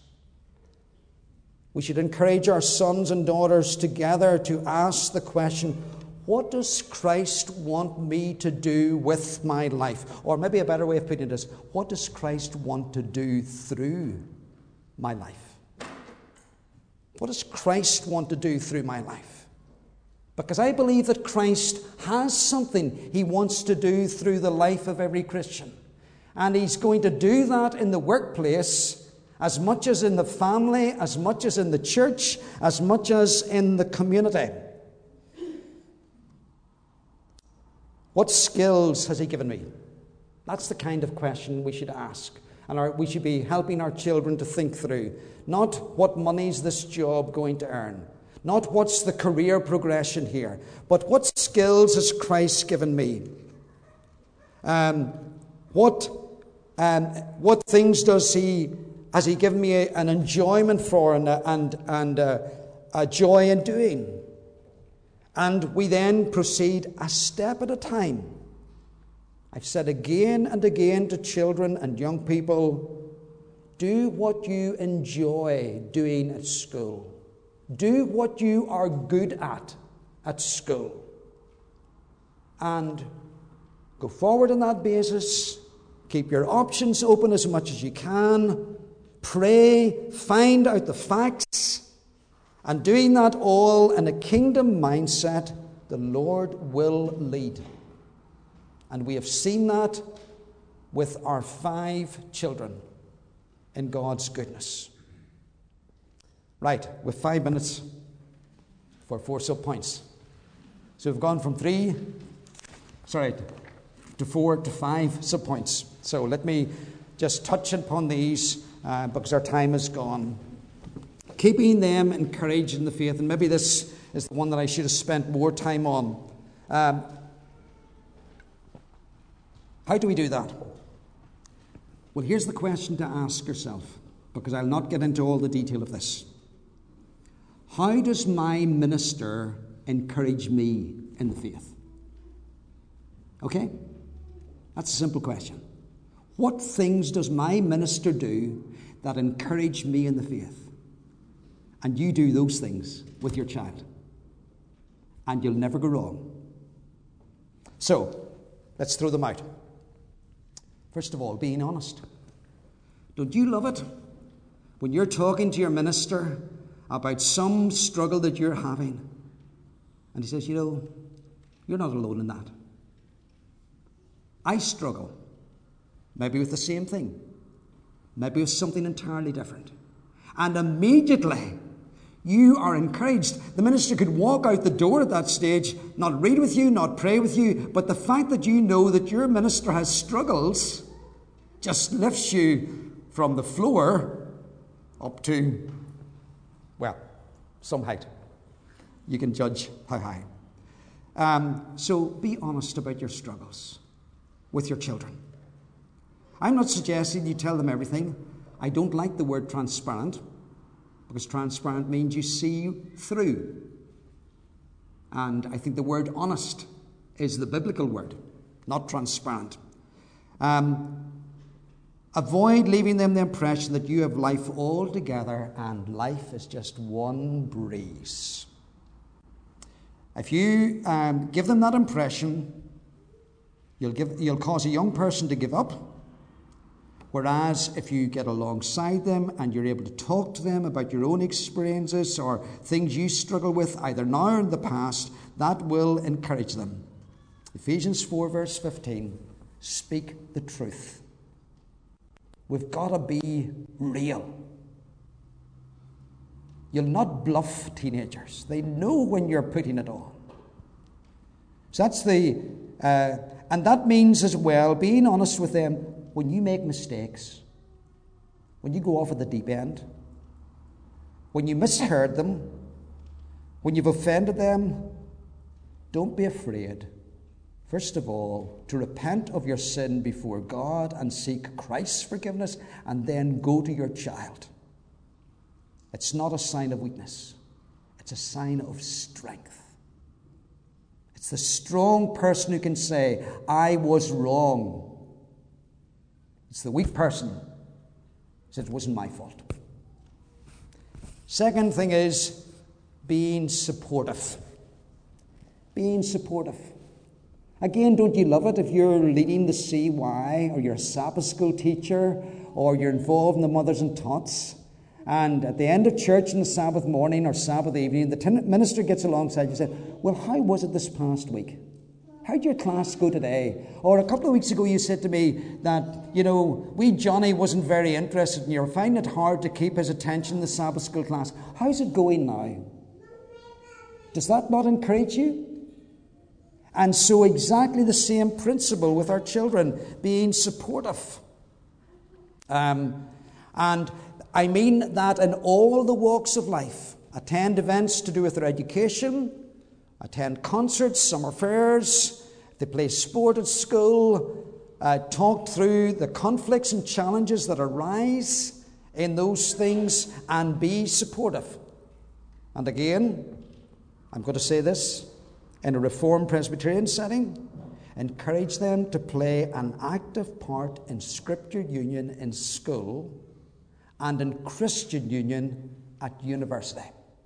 We should encourage our sons and daughters together to ask the question, what does Christ want me to do with my life? Or maybe a better way of putting it is, what does Christ want to do through my life? What does Christ want to do through my life? Because I believe that Christ has something he wants to do through the life of every Christian. And he's going to do that in the workplace as much as in the family, as much as in the church, as much as in the community. What skills has he given me? That's the kind of question we should ask. And our, we should be helping our children to think through. Not what money's this job going to earn. Not what's the career progression here. But what skills has Christ given me? Um, what, um, what things does he, has he given me a, an enjoyment for and, a, and, and a, a joy in doing? And we then proceed a step at a time. I've said again and again to children and young people, do what you enjoy doing at school. Do what you are good at at school. And go forward on that basis. Keep your options open as much as you can. Pray, find out the facts. And doing that all in a kingdom mindset, the Lord will lead. And we have seen that with our five children in God's goodness. Right, with five minutes for four sub-points. So we've gone from three, sorry, to four to five sub-points. So let me just touch upon these uh, because our time is gone. Keeping them encouraged in the faith. And maybe this is the one that I should have spent more time on. Um, how do we do that? Well, here's the question to ask yourself, because I'll not get into all the detail of this. How does my minister encourage me in the faith? Okay? That's a simple question. What things does my minister do that encourage me in the faith? And you do those things with your child. And you'll never go wrong. So, let's throw them out. First of all, being honest. Don't you love it when you're talking to your minister about some struggle that you're having, and he says, you know, you're not alone in that. I struggle. Maybe with the same thing. Maybe with something entirely different. And immediately, you are encouraged. The minister could walk out the door at that stage, not read with you, not pray with you, but the fact that you know that your minister has struggles just lifts you from the floor up to, well, some height. You can judge how high. Um, so be honest about your struggles with your children. I'm not suggesting you tell them everything. I don't like the word transparent, because transparent means you see through. And I think the word honest is the biblical word, not transparent. Um, avoid leaving them the impression that you have life all together and life is just one breeze. If you um, give them that impression, you'll, give, you'll cause a young person to give up. Whereas if you get alongside them and you're able to talk to them about your own experiences or things you struggle with either now or in the past, that will encourage them. Ephesians four verse fifteen, speak the truth. We've got to be real. You'll not bluff teenagers. They know when you're putting it on. So that's the, uh, and that means as well being honest with them. When you make mistakes, when you go off at the deep end, when you misheard them, when you've offended them, don't be afraid, first of all, to repent of your sin before God and seek Christ's forgiveness, and then go to your child. It's not a sign of weakness. It's a sign of strength. It's the strong person who can say, I was wrong. It's the weak person who says it wasn't my fault. Second thing is being supportive. being supportive. Again, don't you love it if you're leading the C Y, or you're a Sabbath school teacher, or you're involved in the Mothers and Tots, and at the end of church on the Sabbath morning or Sabbath evening, the ten- minister gets alongside you and says, well, how was it this past week? How did your class go today? Or a couple of weeks ago you said to me that, you know, wee Johnny wasn't very interested and you were finding it hard to keep his attention in the Sabbath school class. How's it going now? Does that not encourage you? And so exactly the same principle with our children, being supportive. Um, and I mean that in all the walks of life. Attend events to do with their education, attend concerts, summer fairs, they play sport at school, uh, talk through the conflicts and challenges that arise in those things, and be supportive. And again, I'm going to say this, in a Reformed Presbyterian setting, encourage them to play an active part in Scripture Union in school and in Christian Union at university.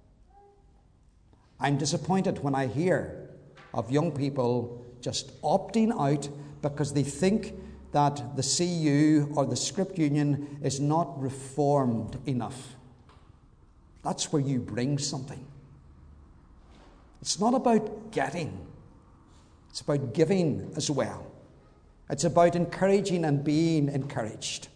I'm disappointed when I hear of young people just opting out because they think that the C U or the Scripture Union is not reformed enough. That's where you bring something. It's not about getting. It's about giving as well. It's about encouraging and being encouraged.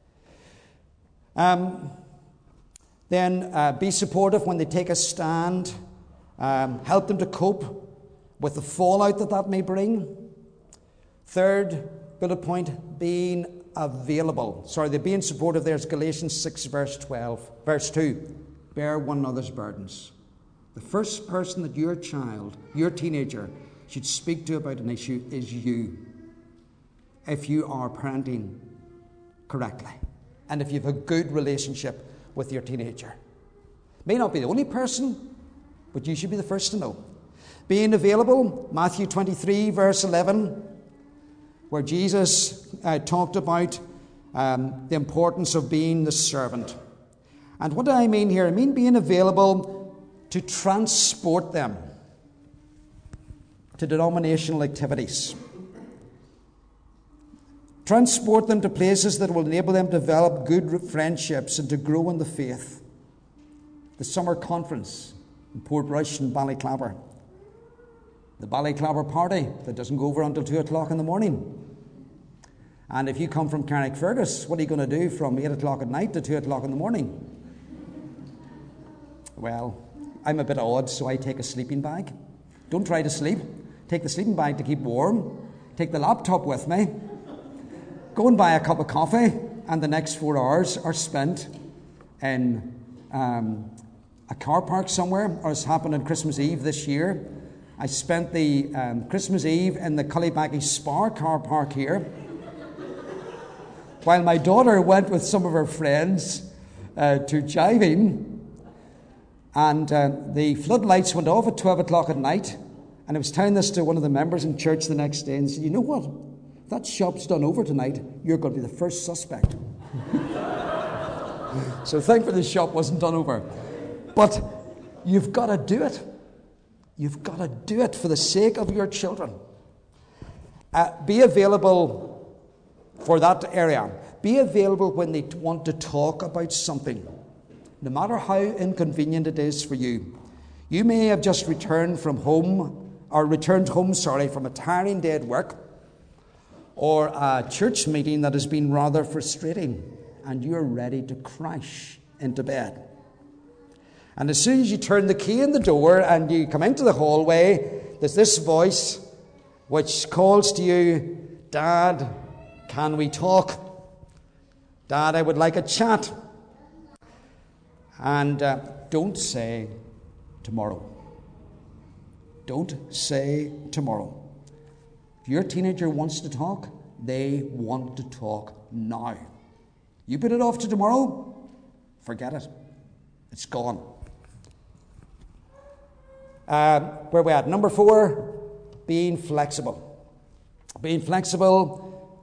Um, then uh, be supportive when they take a stand. Um, help them to cope with the fallout that that may bring. Third bullet point, being available. Sorry, the being supportive there is Galatians six, verse twelve. Verse two, bear one another's burdens. The first person that your child, your teenager, should speak to about an issue is you, if you are parenting correctly and if you have a good relationship with your teenager. May not be the only person, but you should be the first to know. Being available, Matthew twenty-three, verse eleven, where Jesus uh, talked about um, the importance of being the servant. And what do I mean here? I mean being available to transport them to denominational activities. Transport them to places that will enable them to develop good friendships and to grow in the faith. The summer conference in Portrush and Ballyclabber. The Ballyclabber party that doesn't go over until two o'clock in the morning. And if you come from Carrickfergus, what are you going to do from eight o'clock at night to two o'clock in the morning? Well, I'm a bit odd, so I take a sleeping bag. Don't try to sleep. Take the sleeping bag to keep warm. Take the laptop with me. Go and buy a cup of coffee, and the next four hours are spent in um, a car park somewhere, or as happened on Christmas Eve this year. I spent the um, Christmas Eve in the Cullibaggy Spar car park here, while my daughter went with some of her friends uh, to jiving. And uh, the floodlights went off at twelve o'clock at night. And I was telling this to one of the members in church the next day, and said, you know what? If that shop's done over tonight, you're going to be the first suspect. So thankfully the shop wasn't done over. But you've got to do it. You've got to do it for the sake of your children. Uh, be available for that area. Be available when they want to talk about something. No matter how inconvenient it is for you. You may have just returned from home, or returned home, sorry, from a tiring day at work, or a church meeting that has been rather frustrating, and you're ready to crash into bed. And as soon as you turn the key in the door and you come into the hallway, there's this voice which calls to you, Dad, can we talk? Dad, I would like a chat. And uh, don't say tomorrow. Don't say tomorrow. If your teenager wants to talk, they want to talk now. You put it off to tomorrow, forget it. It's gone. Uh, where are we at? Number four, being flexible. Being flexible.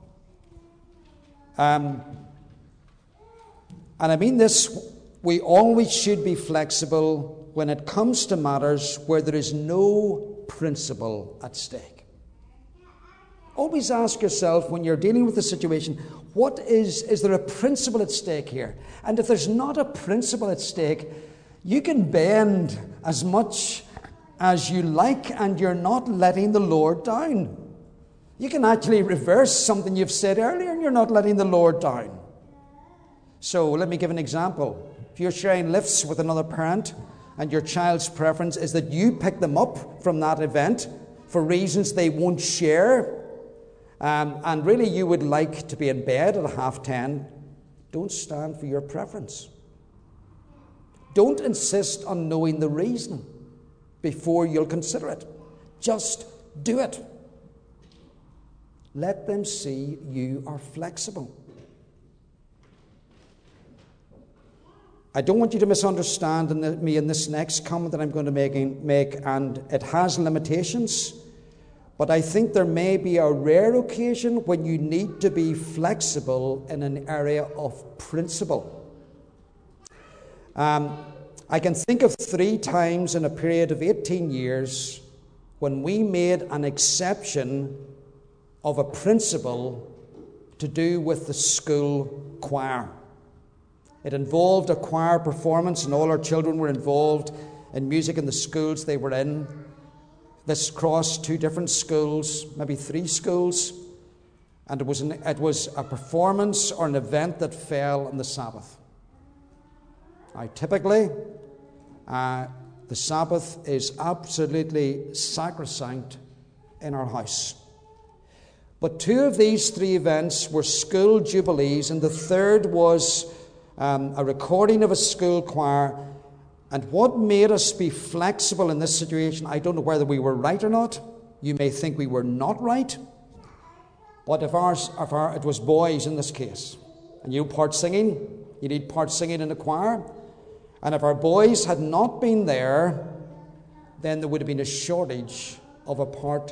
Um, and I mean this, we always should be flexible when it comes to matters where there is no principle at stake? Always ask yourself when you're dealing with a situation, what is, is there a principle at stake here? And if there's not a principle at stake, you can bend as much as you like and you're not letting the Lord down. You can actually reverse something you've said earlier and you're not letting the Lord down. So let me give an example. If you're sharing lifts with another parent and your child's preference is that you pick them up from that event for reasons they won't share, Um, and really you would like to be in bed at half ten, don't stand for your preference. Don't insist on knowing the reason before you'll consider it. Just do it. Let them see you are flexible. I don't want you to misunderstand me in this next comment that I'm going to make, make and it has limitations. But I think there may be a rare occasion when you need to be flexible in an area of principle. Um, I can think of three times in a period of eighteen years when we made an exception of a principle to do with the school choir. It involved a choir performance, and all our children were involved in music in the schools they were in. This crossed two different schools, maybe three schools, and it was an, it was a performance or an event that fell on the Sabbath. Now, typically, uh, the Sabbath is absolutely sacrosanct in our house. But two of these three events were school jubilees, and the third was um, a recording of a school choir. And what made us be flexible in this situation, I don't know whether we were right or not. You may think we were not right. But if, ours, if our, it was boys in this case, and you part singing, you need part singing in a choir. And if our boys had not been there, then there would have been a shortage of a part,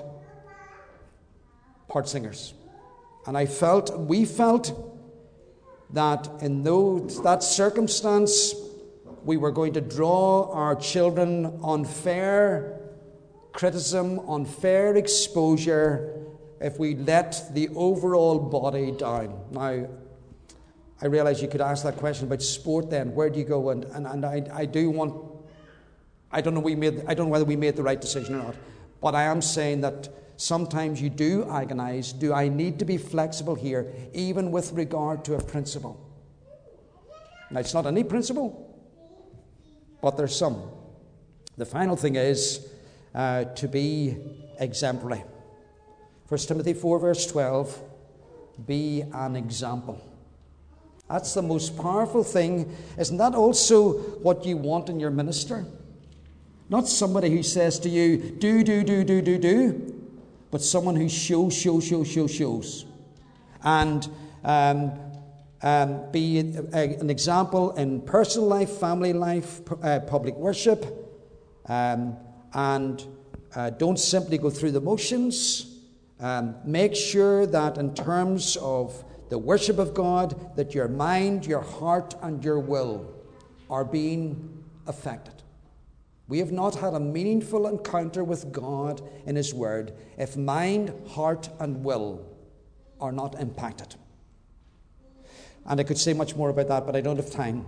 part singers. And I felt, we felt that in those, that circumstance, we were going to draw our children unfair criticism, unfair exposure if we let the overall body down. Now, I realize you could ask that question about sport then. Where do you go? And, and, and I, I do want, I don't know we made, I don't know whether we made the right decision or not, but I am saying that sometimes you do agonize. Do I need to be flexible here, even with regard to a principle? Now, it's not any principle, but there's some. The final thing is uh, to be exemplary. First Timothy four verse twelve, be an example. That's the most powerful thing. Isn't that also what you want in your minister? Not somebody who says to you, do, do, do, do, do, do, but someone who shows, shows, shows, shows, shows. And um, Um, be a, an example in personal life, family life, uh, public worship, um, and uh, don't simply go through the motions. Um, make sure that in terms of the worship of God, that your mind, your heart, and your will are being affected. We have not had a meaningful encounter with God in His Word if mind, heart, and will are not impacted. And I could say much more about that, but I don't have time.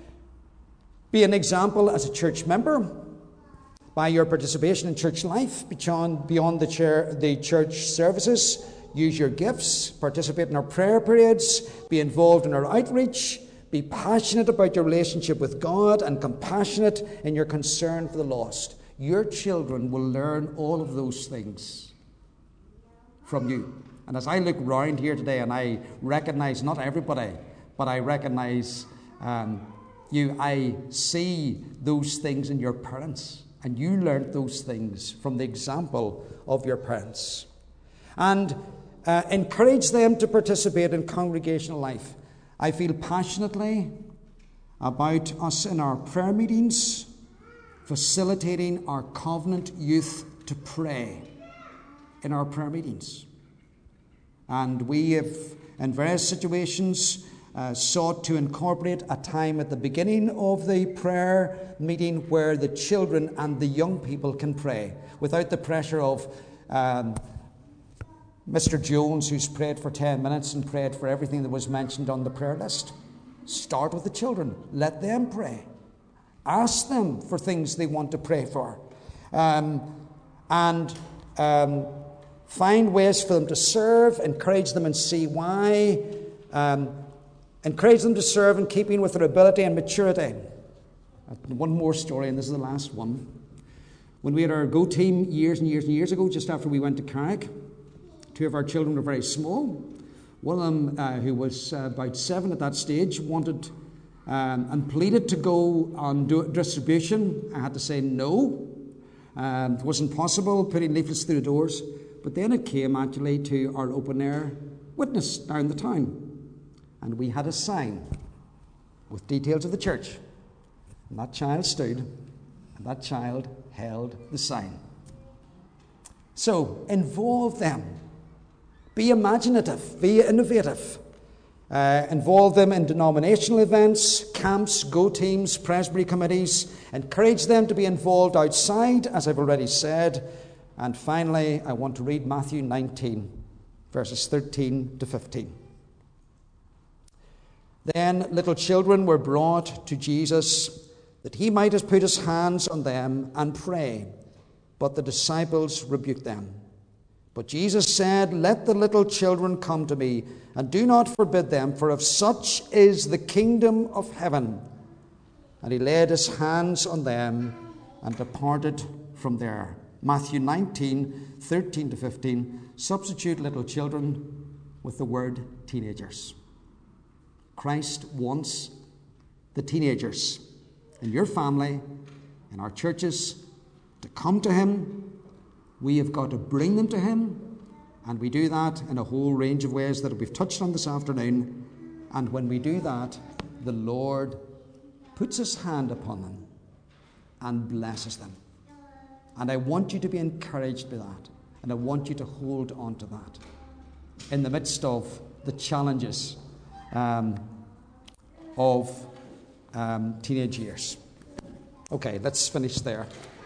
Be an example as a church member by your participation in church life beyond, beyond the, chair, the church services. Use your gifts, participate in our prayer periods, be involved in our outreach, be passionate about your relationship with God and compassionate in your concern for the lost. Your children will learn all of those things from you. And as I look round here today and I recognize not everybody, but I recognize um, you, I see those things in your parents. And you learned those things from the example of your parents. And uh, encourage them to participate in congregational life. I feel passionately about us in our prayer meetings, facilitating our covenant youth to pray in our prayer meetings. And we have, in various situations, uh, sought to incorporate a time at the beginning of the prayer meeting where the children and the young people can pray without the pressure of um, Mister Jones, who's prayed for ten minutes and prayed for everything that was mentioned on the prayer list. Start with the children. Let them pray. Ask them for things they want to pray for. Um, and um, find ways for them to serve. Encourage them and see why. Um, encourage them to serve in keeping with their ability and maturity. One more story, and this is the last one. When we had our Go team years and years and years ago, just after we went to Carrick, two of our children were very small. One of them, uh, who was uh, about seven at that stage, wanted um, and pleaded to go on do- distribution. I had to say no. Um, it wasn't possible, putting leaflets through the doors. But then it came actually to our open-air witness down the town. And we had a sign with details of the church. And that child stood, and that child held the sign. So, involve them. Be imaginative, be innovative. Uh, involve them in denominational events, camps, go teams, presbytery committees. Encourage them to be involved outside, as I've already said. And finally, I want to read Matthew nineteen, verses thirteen to fifteen. Then little children were brought to Jesus, that he might have put his hands on them and pray. But the disciples rebuked them. But Jesus said, "Let the little children come to me, and do not forbid them, for of such is the kingdom of heaven." And he laid his hands on them and departed from there. Matthew nineteen, thirteen to fifteen. Substitute little children with the word teenagers. Christ wants the teenagers in your family, in our churches, to come to him. We have got to bring them to him, and we do that in a whole range of ways that we've touched on this afternoon. And when we do that, the Lord puts his hand upon them and blesses them. And I want you to be encouraged by that, and I want you to hold on to that in the midst of the challenges um, of um, teenage years. Okay, let's finish there.